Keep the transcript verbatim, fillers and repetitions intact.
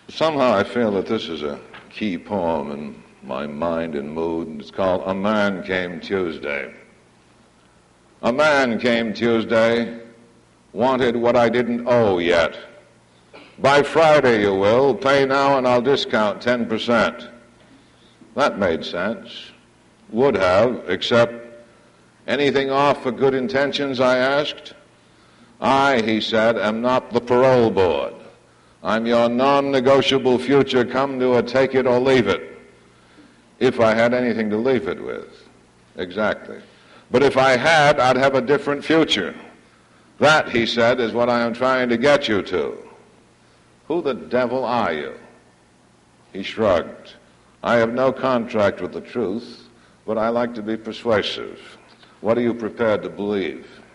Somehow I feel that this is a key poem in my mind and mood, and it's called A Man Came Tuesday. A man came Tuesday, wanted what I didn't owe yet. By Friday you will, pay now and I'll discount ten percent. That made sense. Would have, except anything off for good intentions, I asked. I, he said, am not the parole board. I'm your non-negotiable future, come to a take it or leave it. If I had anything to leave it with. Exactly. But if I had, I'd have a different future. That, he said, is what I am trying to get you to. Who the devil are you? He shrugged. I have no contract with the truth, but I like to be persuasive. What are you prepared to believe?